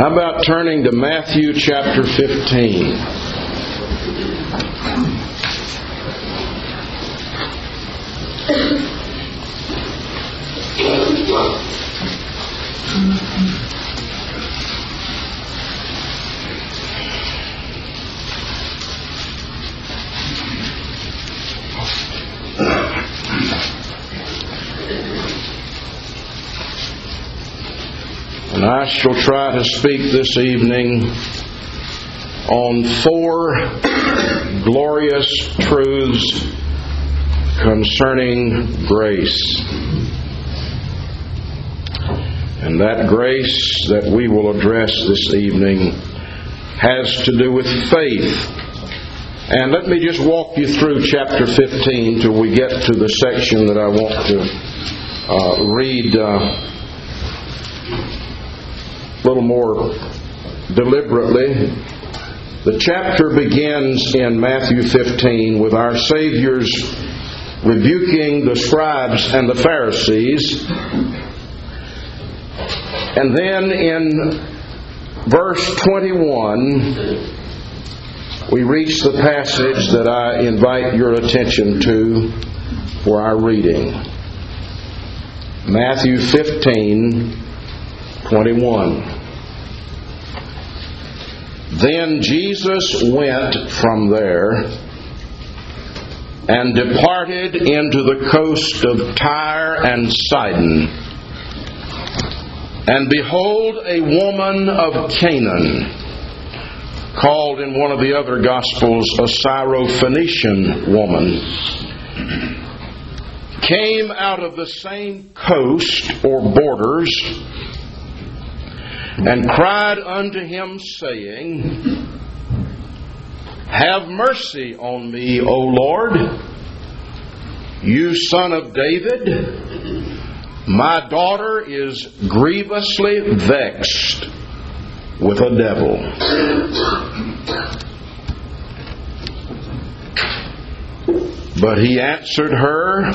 How about turning to Matthew chapter 15? And I shall try to speak this evening on 4 glorious truths concerning grace. And that grace that we will address this evening has to do with faith. And let me just walk you through chapter 15 till we get to the section that I want to read a little more deliberately. The chapter begins in Matthew 15 with our Savior's rebuking the scribes and the Pharisees. And then in verse 21, we reach the passage that I invite your attention to for our reading. Matthew 15:21. Then Jesus went from there and departed into the coast of Tyre and Sidon. And behold, a woman of Canaan, called in one of the other Gospels a Syrophoenician woman, came out of the same coast or borders, and cried unto him, saying, Have mercy on me, O Lord, you Son of David. My daughter is grievously vexed with a devil. But he answered her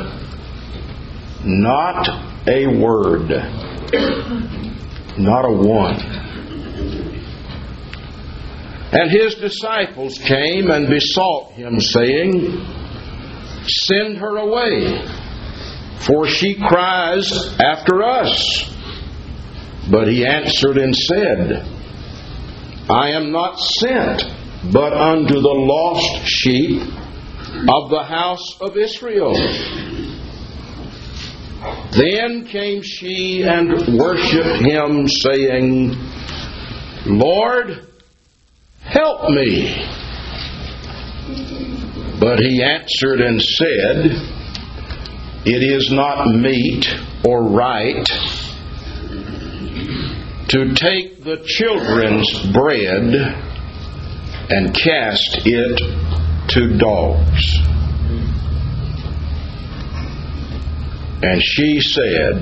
not a word, not a one. And his disciples came and besought him, saying, Send her away, for she cries after us. But he answered and said, I am not sent but unto the lost sheep of the house of Israel. Then came she and worshipped him, saying, Lord, help me. But he answered and said, It is not meet or right to take the children's bread and cast it to dogs. And she said,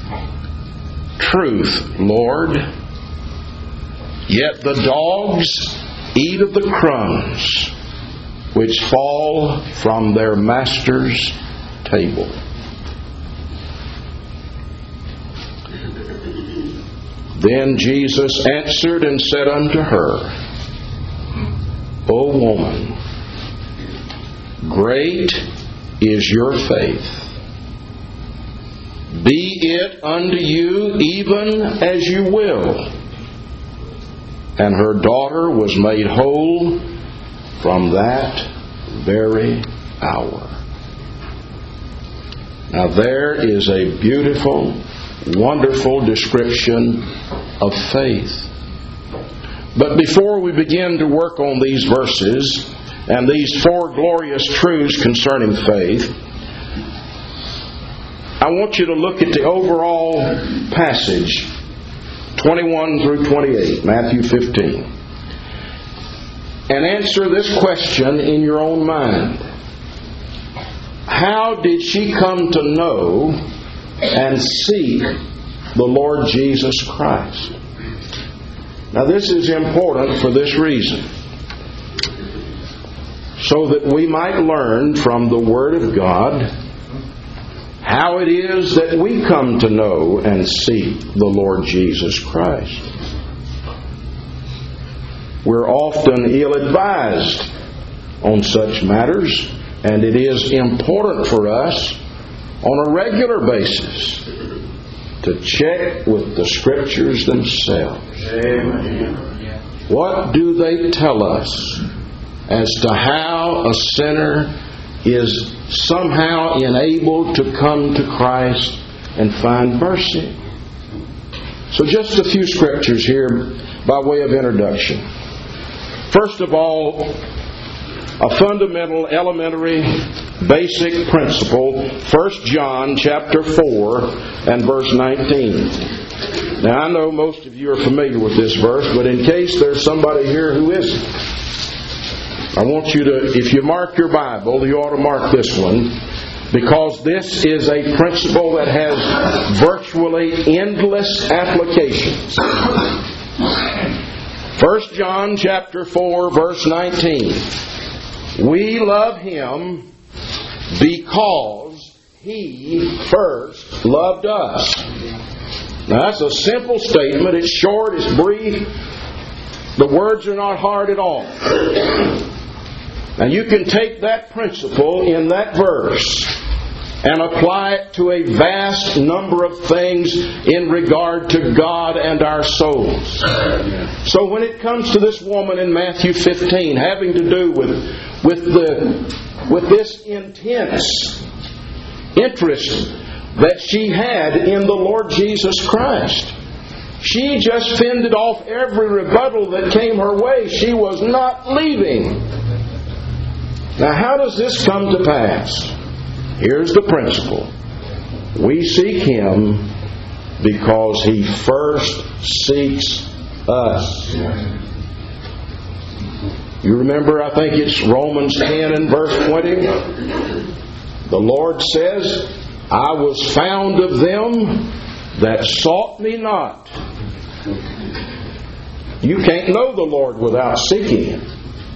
Truth, Lord, yet the dogs eat of the crumbs which fall from their master's table. Then Jesus answered and said unto her, O woman, great is your faith. Be it unto you even as you will. And her daughter was made whole from that very hour. Now there is a beautiful, wonderful description of faith. But before we begin to work on these verses and these 4 glorious truths concerning faith, I want you to look at the overall passage, 21 through 28, Matthew 15, and answer this question in your own mind. How did she come to know and seek the Lord Jesus Christ? Now this is important for this reason. So that we might learn from the Word of God how it is that we come to know and seek the Lord Jesus Christ. we're often ill-advised on such matters, and it is important for us on a regular basis to check with the Scriptures themselves. Amen. What do they tell us as to how a sinner is somehow enabled to come to Christ and find mercy? So just a few Scriptures here by way of introduction. First of all, a fundamental, elementary, basic principle, 1 John chapter 4 and verse 19. Now, I know most of you are familiar with this verse, but in case there's somebody here who isn't, I want you to, if you mark your Bible, you ought to mark this one, because this is a principle that has virtually endless applications. 1 John chapter 4, verse 19. We love Him because He first loved us. Now that's a simple statement. It's short, it's brief. The words are not hard at all. And you can take that principle in that verse and apply it to a vast number of things in regard to God and our souls. So when it comes to this woman in Matthew 15 having to do with this intense interest that she had in the Lord Jesus Christ, she just fended off every rebuttal that came her way. She was not leaving. Now, how does this come to pass? Here's the principle. We seek Him because He first seeks us. You remember, I think it's Romans 10 and verse 20. The Lord says, I was found of them that sought me not. You can't know the Lord without seeking Him.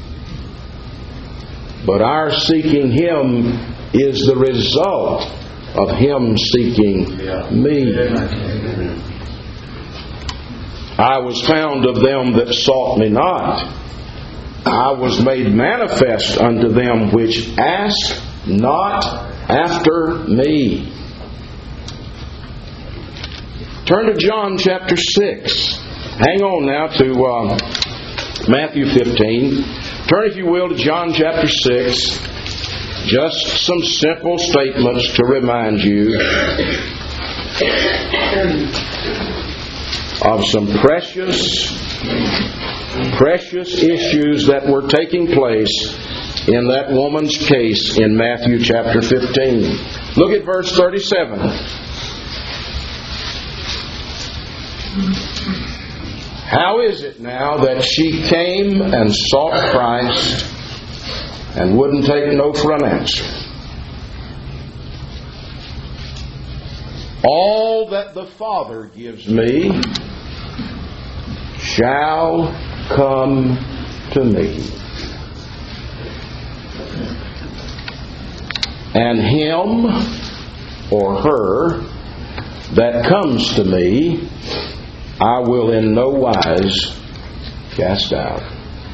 But our seeking Him is the result of Him seeking me. I was found of them that sought me not. I was made manifest unto them which ask not after me. Turn to John chapter 6. Hang on now to Matthew 15. Turn, if you will, to John chapter 6. Just some simple statements to remind you of some precious issues that were taking place in that woman's case in Matthew chapter 15. Look at verse 37. How is it now that she came and sought Christ and wouldn't take no for an answer? All that the Father gives me shall come to me. And him or her that comes to me, I will in no wise cast out.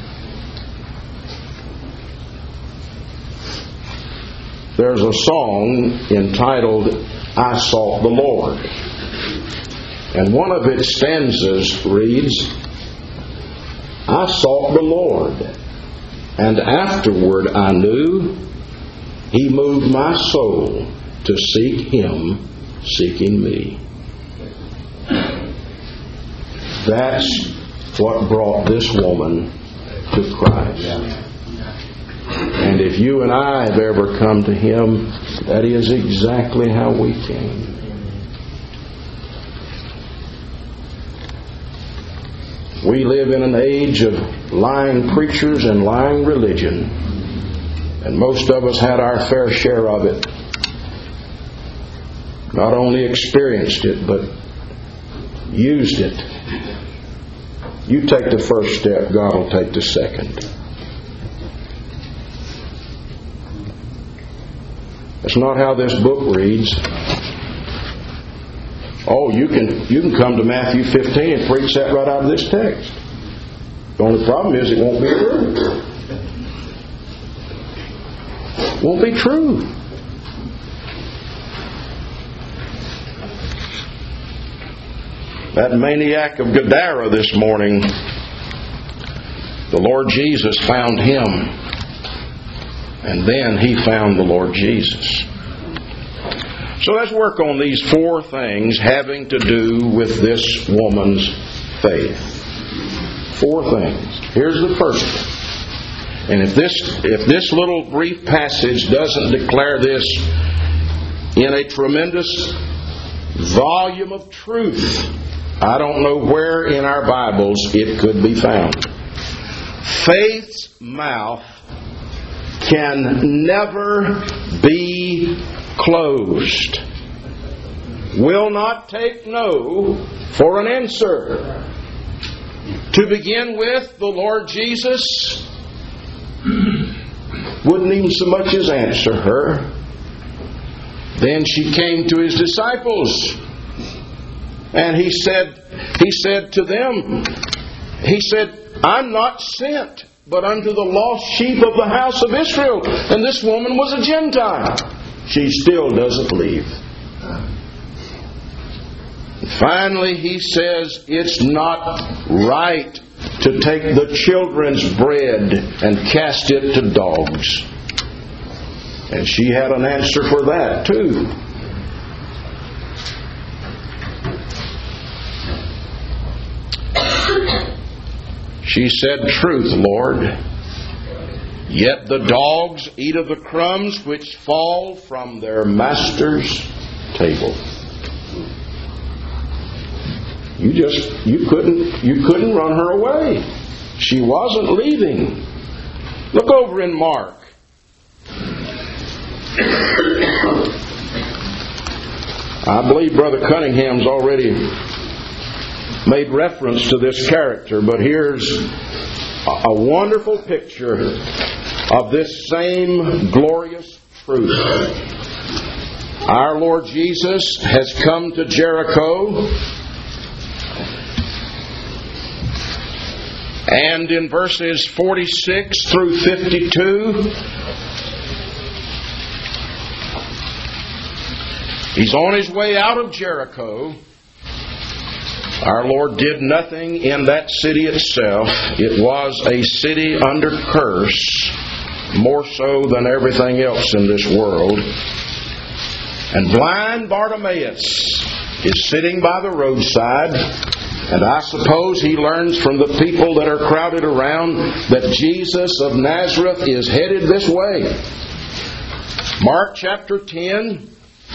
There's a song entitled, I Sought the Lord. And one of its stanzas reads, I sought the Lord, and afterward I knew He moved my soul to seek Him, seeking me. That's what brought this woman to Christ. And if you and I have ever come to Him, that is exactly how we came. We live in an age of lying preachers and lying religion, and most of us had our fair share of it. Not only experienced it, but used it. You take the first step, God will take the second. That's not how this book reads. Oh, you can come to Matthew 15 and preach that right out of this text. The only problem is it won't be true. Won't be true. That maniac of Gadara this morning, the Lord Jesus found him. And then he found the Lord Jesus. So let's work on these 4 things having to do with this woman's faith. 4 things. Here's the first one. And if this little brief passage doesn't declare this in a tremendous volume of truth, I don't know where in our Bibles it could be found. Faith's mouth can never be closed. Will not take no for an answer. To begin with, the Lord Jesus wouldn't even so much as answer her. Then she came to His disciples, and He said to them, He said, I'm not sent but unto the lost sheep of the house of Israel. And this woman was a Gentile. She still doesn't believe. Finally, He says, it's not right to take the children's bread and cast it to dogs. And she had an answer for that too. She said, truth, Lord. Yet the dogs eat of the crumbs which fall from their master's table. You couldn't run her away. She wasn't leaving. Look over in Mark. I believe Brother Cunningham's already made reference to this character, but here's a wonderful picture of this same glorious truth. Our Lord Jesus has come to Jericho, and in verses 46 through 52, He's on His way out of Jericho. Our Lord did nothing in that city itself. It was a city under curse, more so than everything else in this world. And blind Bartimaeus is sitting by the roadside, and I suppose he learns from the people that are crowded around that Jesus of Nazareth is headed this way. Mark chapter 10,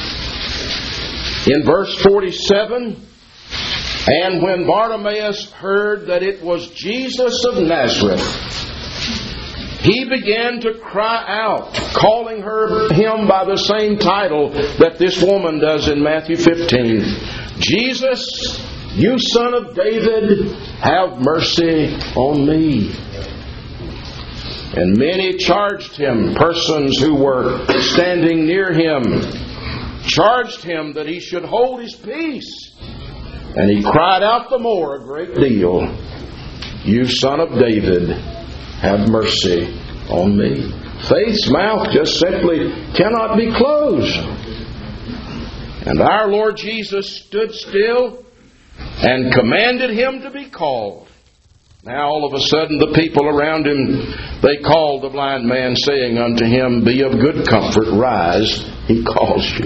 in verse 47, and when Bartimaeus heard that it was Jesus of Nazareth, he began to cry out, calling him by the same title that this woman does in Matthew 15. Jesus, you son of David, have mercy on me. And many charged him, persons who were standing near him, charged him that he should hold his peace. And he cried out the more a great deal, you son of David, have mercy on me. Faith's mouth just simply cannot be closed. And our Lord Jesus stood still and commanded him to be called. Now all of a sudden the people around him, they called the blind man, saying unto him, be of good comfort, rise, he calls you.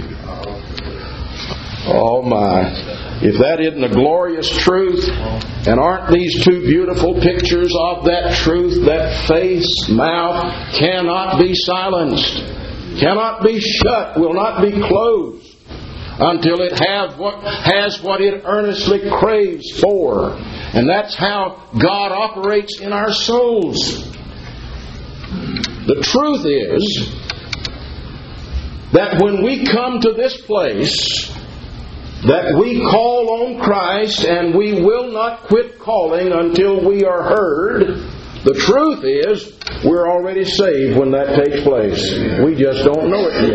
Oh my. If that isn't a glorious truth, and aren't these two beautiful pictures of that truth, that faith's mouth cannot be silenced, cannot be shut, will not be closed until it has what it earnestly craves for. And that's how God operates in our souls. The truth is that when we come to this place, that we call on Christ and we will not quit calling until we are heard. The truth is, we're already saved when that takes place. We just don't know it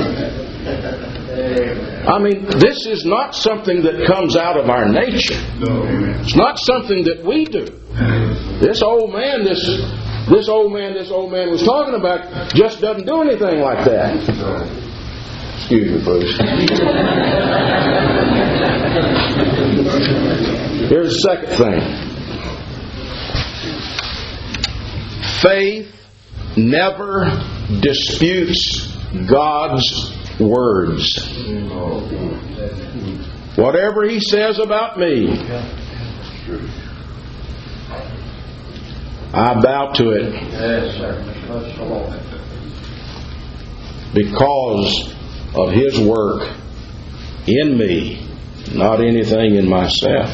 yet. I mean, this is not something that comes out of our nature. It's not something that we do. This old man was talking about just doesn't do anything like that. Excuse me, please. Here's the second thing. Faith never disputes God's words. Whatever He says about me, I bow to it because of His work in me, not anything in myself.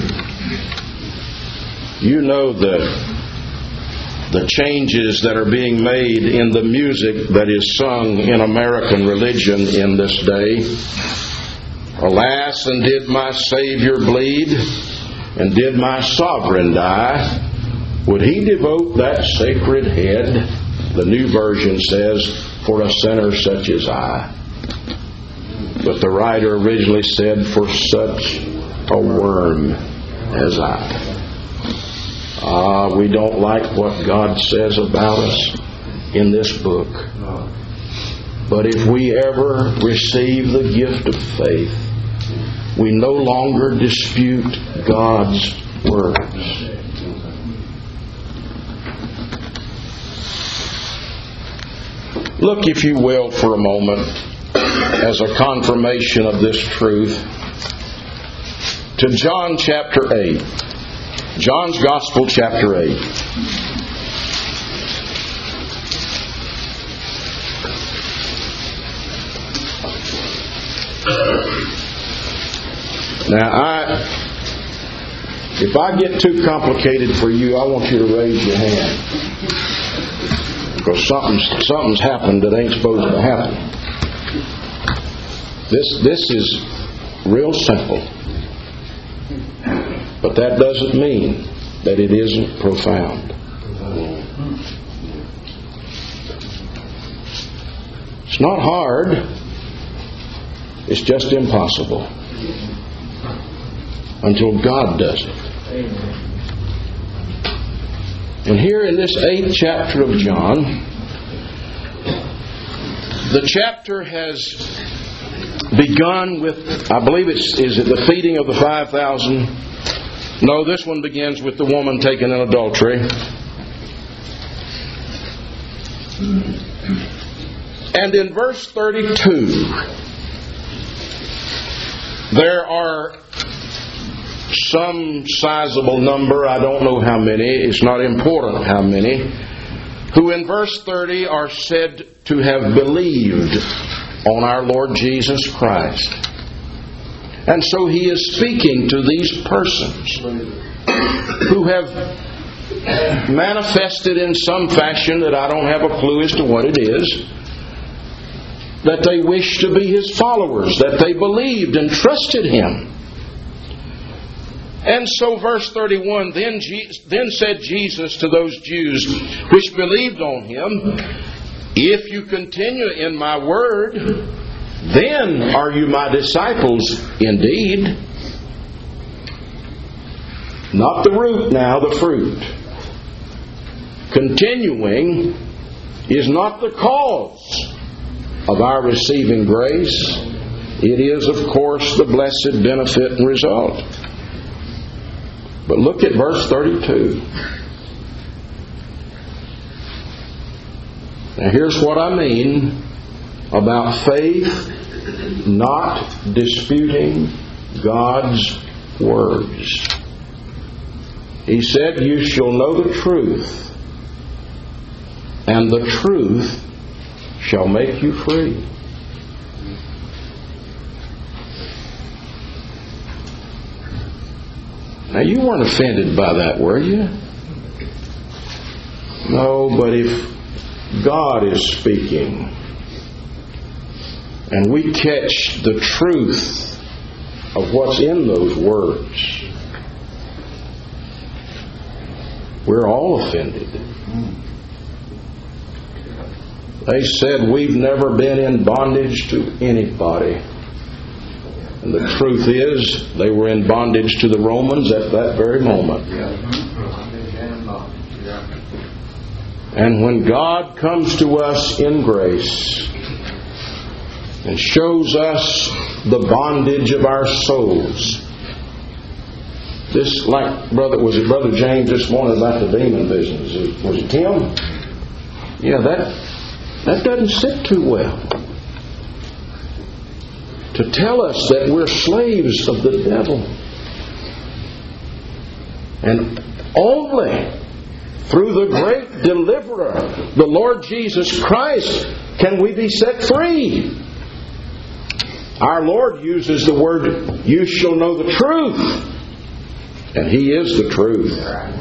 You know the changes that are being made in the music that is sung in American religion in this day. Alas, and did my Savior bleed, and did my Sovereign die, would He devote that sacred head, the New Version says, for a sinner such as I? But the writer originally said, for such a worm as I. We don't like what God says about us in this book. But if we ever receive the gift of faith, we no longer dispute God's words. Look, if you will, for a moment, as a confirmation of this truth, to John chapter 8. John's Gospel, chapter 8. Now, if I get too complicated for you, I want you to raise your hand. Because something's happened that ain't supposed to happen. This is real simple. But that doesn't mean that it isn't profound. It's not hard. It's just impossible. Until God does it. And here in this 8th chapter of John, the chapter has begun with, I believe is it the feeding of the 5,000? No, this one begins with the woman taken in adultery. And in verse 32, there are some sizable number, I don't know how many, it's not important how many, who in verse 30 are said to have believed on our Lord Jesus Christ. And so He is speaking to these persons who have manifested in some fashion that I don't have a clue as to what it is, that they wish to be His followers, that they believed and trusted Him. And so verse 31, then said Jesus to those Jews which believed on Him, if you continue in my word, then are you my disciples indeed. Not the root now, the fruit. Continuing is not the cause of our receiving grace. It is, of course, the blessed benefit and result. But look at verse 32. Now here's what I mean about faith not disputing God's words. He said, you shall know the truth, and the truth shall make you free. Now, you weren't offended by that, were you? No, but if God is speaking and we catch the truth of what's in those words, we're all offended. They said we've never been in bondage to anybody. And the truth is, they were in bondage to the Romans at that very moment. And when God comes to us in grace and shows us the bondage of our souls, this, like Brother James this morning about the demon business? Was it Tim? Yeah, that doesn't sit too well. To tell us that we're slaves of the devil. And only through the great deliverer, the Lord Jesus Christ, can we be set free. Our Lord uses the word, "You shall know the truth." And He is the truth.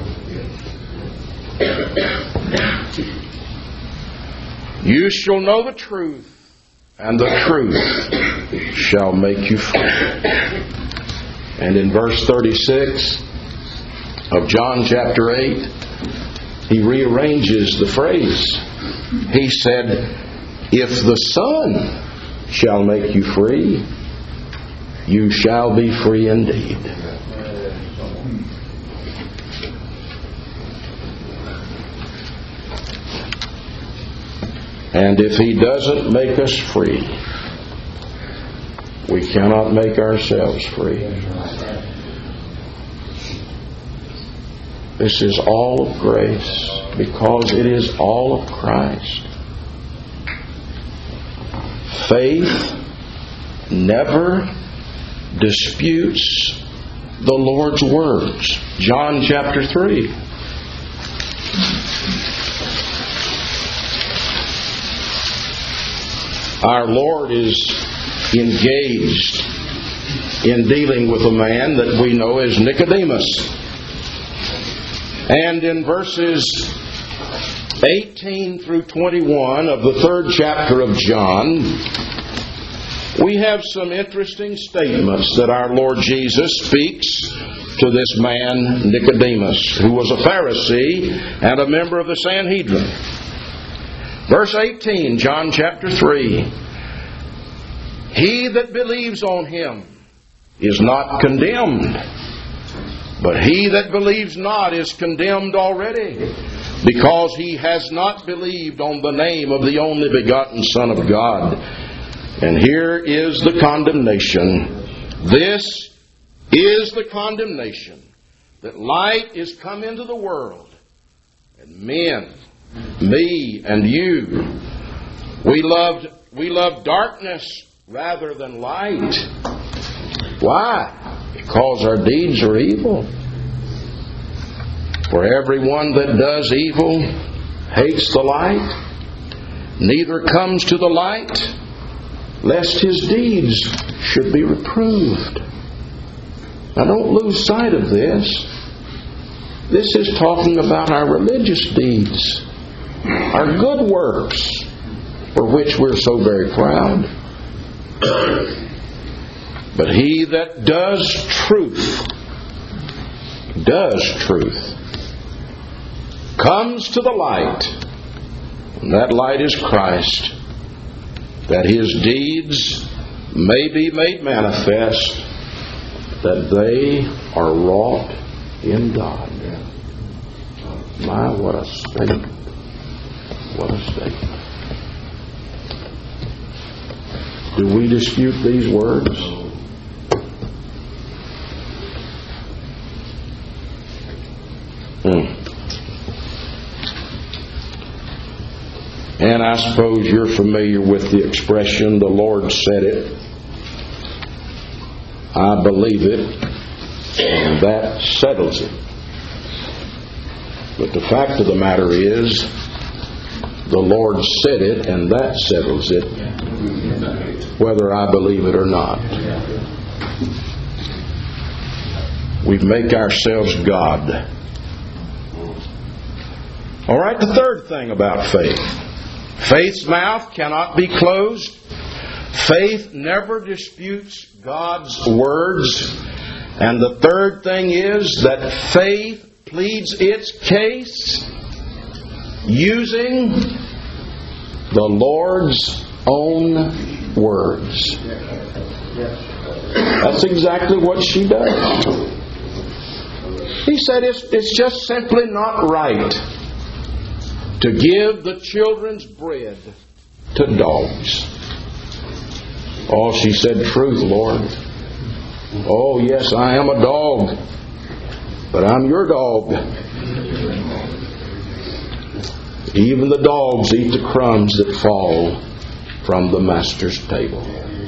You shall know the truth, and the truth shall make you free. And in verse 36 of John chapter 8, He rearranges the phrase. He said, "If the Son shall make you free, you shall be free indeed." And if He doesn't make us free, we cannot make ourselves free. This is all of grace, because it is all of Christ. Faith never disputes the Lord's words. John chapter 3. Our Lord is engaged in dealing with a man that we know as Nicodemus. And in verses 18 through 21 of the 3rd chapter of John, we have some interesting statements that our Lord Jesus speaks to this man Nicodemus, who was a Pharisee and a member of the Sanhedrin. Verse 18, John chapter 3. He that believes on Him is not condemned, but he that believes not is condemned already, because he has not believed on the name of the only begotten Son of God. And here is the condemnation. This is the condemnation, that light is come into the world, and men, me and you, we love darkness rather than light. Why? Because our deeds are evil. For everyone that does evil hates the light, neither comes to the light, lest his deeds should be reproved. Now don't lose sight of this. This is talking about our religious deeds, our good works, for which we're so very proud. But he that does truth, comes to the light, and that light is Christ, that his deeds may be made manifest, that they are wrought in God. My, what a statement. What a statement. Do we dispute these words? And I suppose you're familiar with the expression, the Lord said it, I believe it, and that settles it. But the fact of the matter is, the Lord said it, and that settles it, whether I believe it or not. We make ourselves God. All right, the third thing about faith. Faith's mouth cannot be closed. Faith never disputes God's words. And the third thing is that faith pleads its case using the Lord's own words. That's exactly what she does. He said it's just simply not right to give the children's bread to dogs. Oh, she said, truth, Lord. Oh, yes, I am a dog, but I'm your dog. Even the dogs eat the crumbs that fall from the master's table.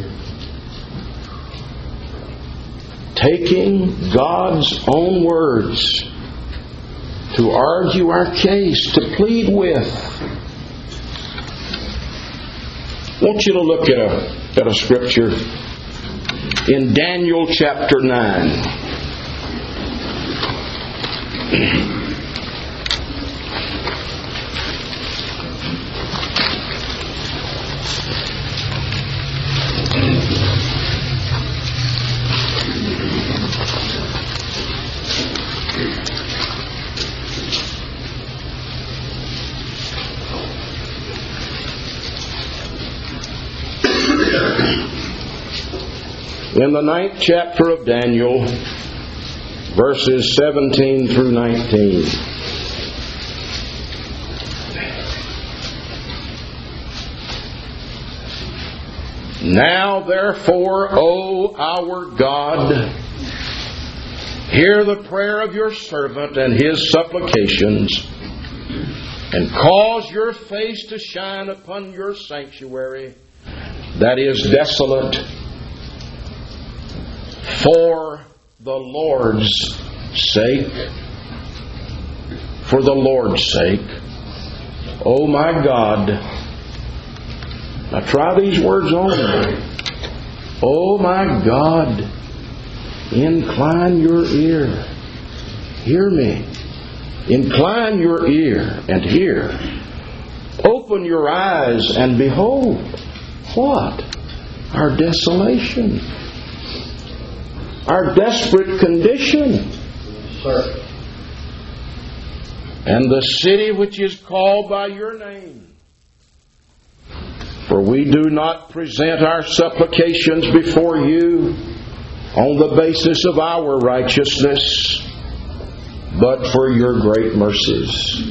Taking God's own words to argue our case, to plead with. I want you to look at a scripture in Daniel chapter 9. In the 9th chapter of Daniel, verses 17 through 19. Now therefore, O our God, hear the prayer of your servant and his supplications, and cause your face to shine upon your sanctuary that is desolate, for the Lord's sake. For the Lord's sake. Oh my God. Now try these words on. Oh my God. Incline your ear. Hear me. Incline your ear and hear. Open your eyes and behold. What? Our desolation. Our desperate condition. And the city which is called by your name. For we do not present our supplications before you on the basis of our righteousness, but for your great mercies.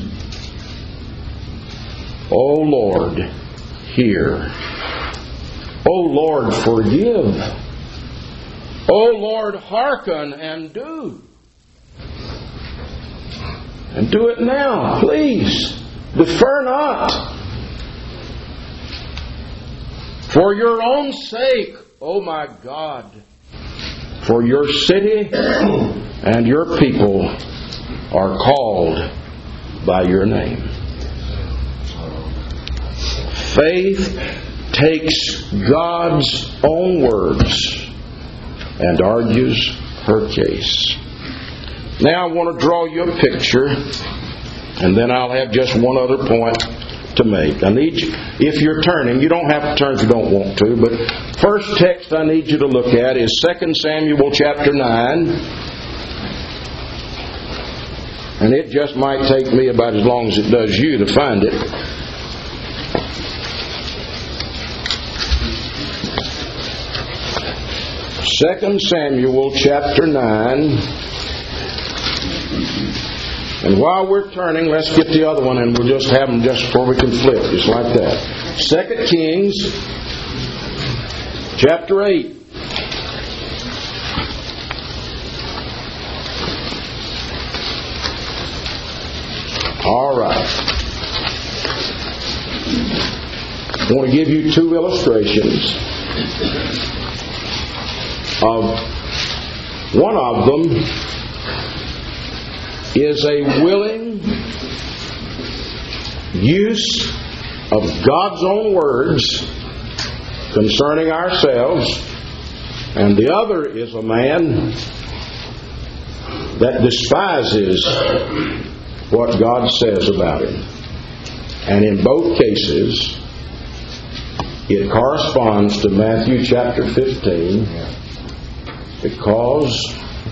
O Lord, hear. O Lord, forgive. O Lord, hearken and do. And do it now, please. Defer not. For your own sake, O my God, for your city and your people are called by your name. Faith takes God's own words and argues her case. Now I want to draw you a picture, and then I'll have just one other point to make. I need you, if you're turning, you don't have to turn if you don't want to, but first text I need you to look at is 2 Samuel chapter 9. And it just might take me about as long as it does you to find it. Second Samuel chapter 9. And while we're turning, let's get the other one and we'll just have them just before we can flip, just like that. 2 Kings chapter 8. All right. I want to give you two illustrations. One of them is a willing use of God's own words concerning ourselves, and the other is a man that despises what God says about him. And in both cases, it corresponds to Matthew chapter 15, because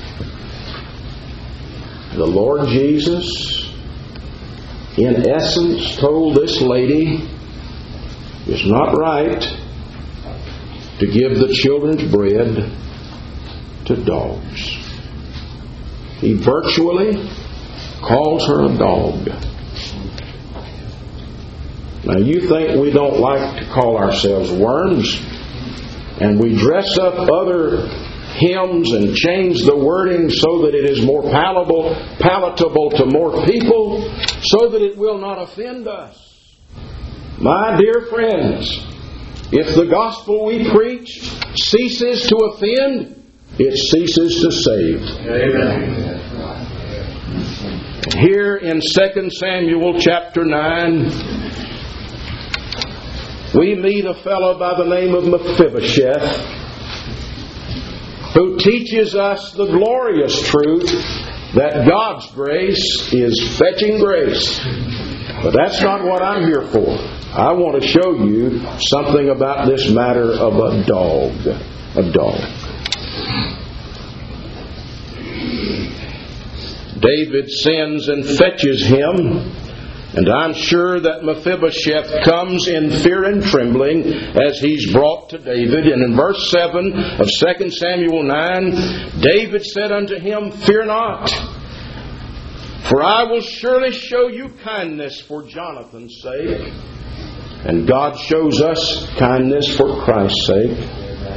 the Lord Jesus, in essence, told this lady it's not right to give the children's bread to dogs. He virtually calls her a dog. Now you think we don't like to call ourselves worms, and we dress up other hymns and change the wording so that it is more palatable to more people, so that it will not offend us. My dear friends, if the gospel we preach ceases to offend, it ceases to save. Amen. Here in 2 Samuel chapter 9, we meet a fellow by the name of Mephibosheth, who teaches us the glorious truth that God's grace is fetching grace. But that's not what I'm here for. I want to show you something about this matter of a dog. A dog. David sends and fetches him, and I'm sure that Mephibosheth comes in fear and trembling as he's brought to David. And in verse 7 of 2 Samuel 9, David said unto him, Fear not, for I will surely show you kindness for Jonathan's sake. And God shows us kindness for Christ's sake.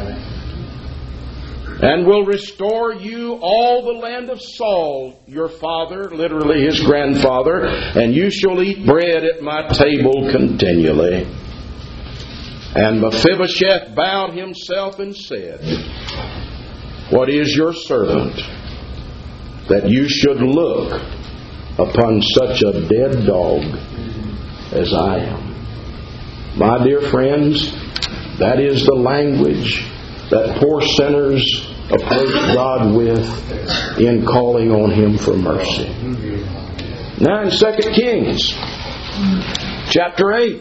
And will restore you all the land of Saul, your father, literally his grandfather, and you shall eat bread at my table continually. And Mephibosheth bowed himself and said, What is your servant, that you should look upon such a dead dog as I am? My dear friends, that is the language that poor sinners approach God with in calling on Him for mercy. Now in 2 Kings chapter 8,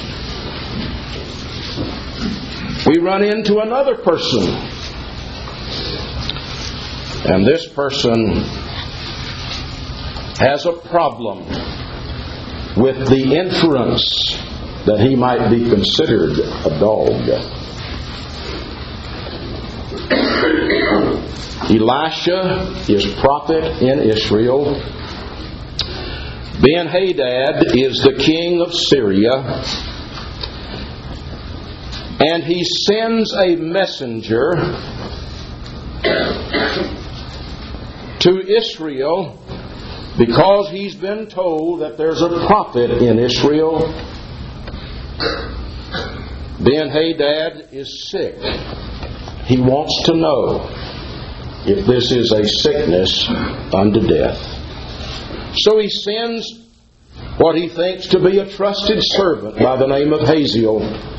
we run into another person. And this person has a problem with the inference that he might be considered a dog. Elisha is prophet in Israel. Ben-Hadad is the king of Syria. And he sends a messenger to Israel because he's been told that there's a prophet in Israel. Ben-Hadad is sick. He wants to know if this is a sickness unto death. So he sends what he thinks to be a trusted servant by the name of Hazael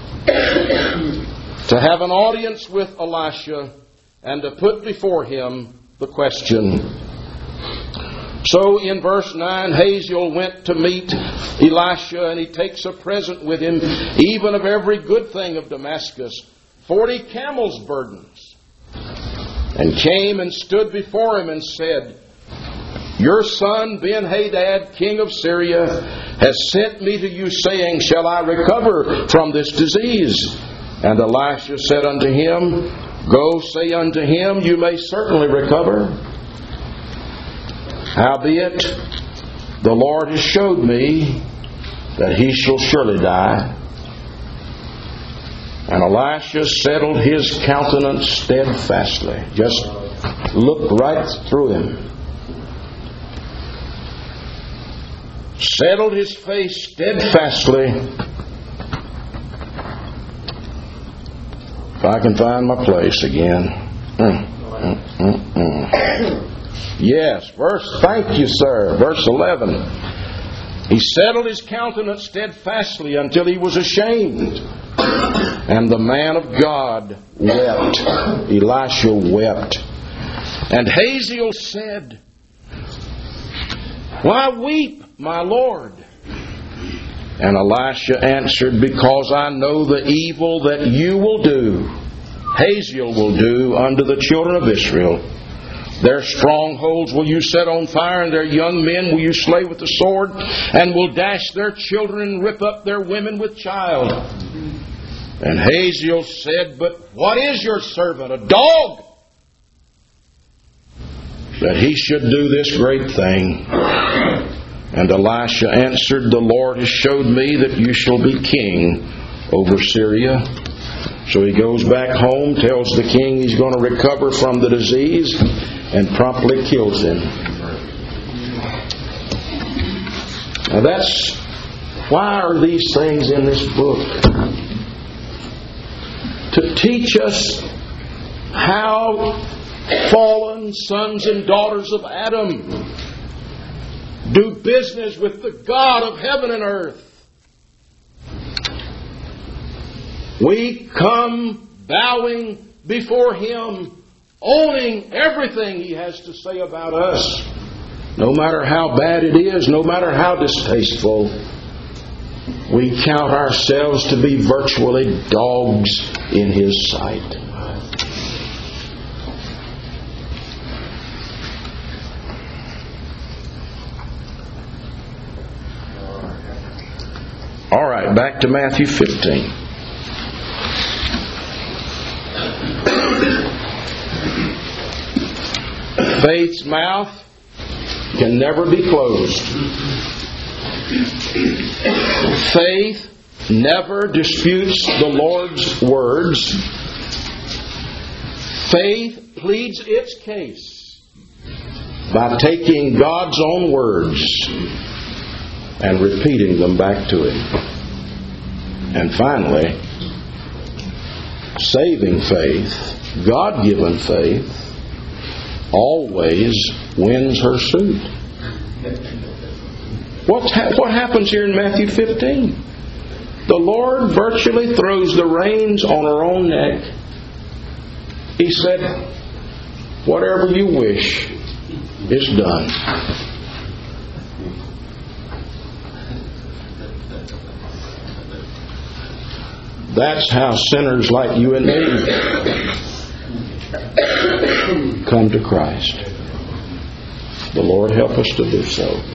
to have an audience with Elisha and to put before him the question. So in verse 9, Hazael went to meet Elisha, and he takes a present with him, even of every good thing of Damascus, 40 camels' burdens, and came and stood before him and said, Your son Ben-Hadad, king of Syria, has sent me to you, saying, Shall I recover from this disease? And Elisha said unto him, Go say unto him, You may certainly recover. Howbeit, the Lord has showed me that he shall surely die. And Elisha settled his countenance steadfastly. Just looked right through him. Settled his face steadfastly. If I can find my place again. Yes, thank you, sir. Verse 11. He settled his countenance steadfastly until he was ashamed. And the man of God wept. Elisha wept. And Hazael said, Why weep, my Lord? And Elisha answered, Because I know the evil that you will do, Hazael will do unto the children of Israel. Their strongholds will you set on fire, and their young men will you slay with the sword, and will dash their children and rip up their women with child. And Hazael said, But what is your servant, a dog, that he should do this great thing? And Elisha answered, The Lord has showed me that you shall be king over Syria. So he goes back home, tells the king he's going to recover from the disease, and promptly kills him. Now why are these things in this book? To teach us how fallen sons and daughters of Adam do business with the God of heaven and earth. We come bowing before Him, owning everything He has to say about us, no matter how bad it is, no matter how distasteful. We count ourselves to be virtually dogs in His sight. All right, back to Matthew 15. Faith's mouth can never be closed. Faith never disputes the Lord's words. Faith pleads its case by taking God's own words and repeating them back to Him. And finally, saving faith, God-given faith, always wins her suit. What happens here in Matthew 15? The Lord virtually throws the reins on her own neck. He said, whatever you wish is done. That's how sinners like you and me come to Christ. The Lord help us to do so.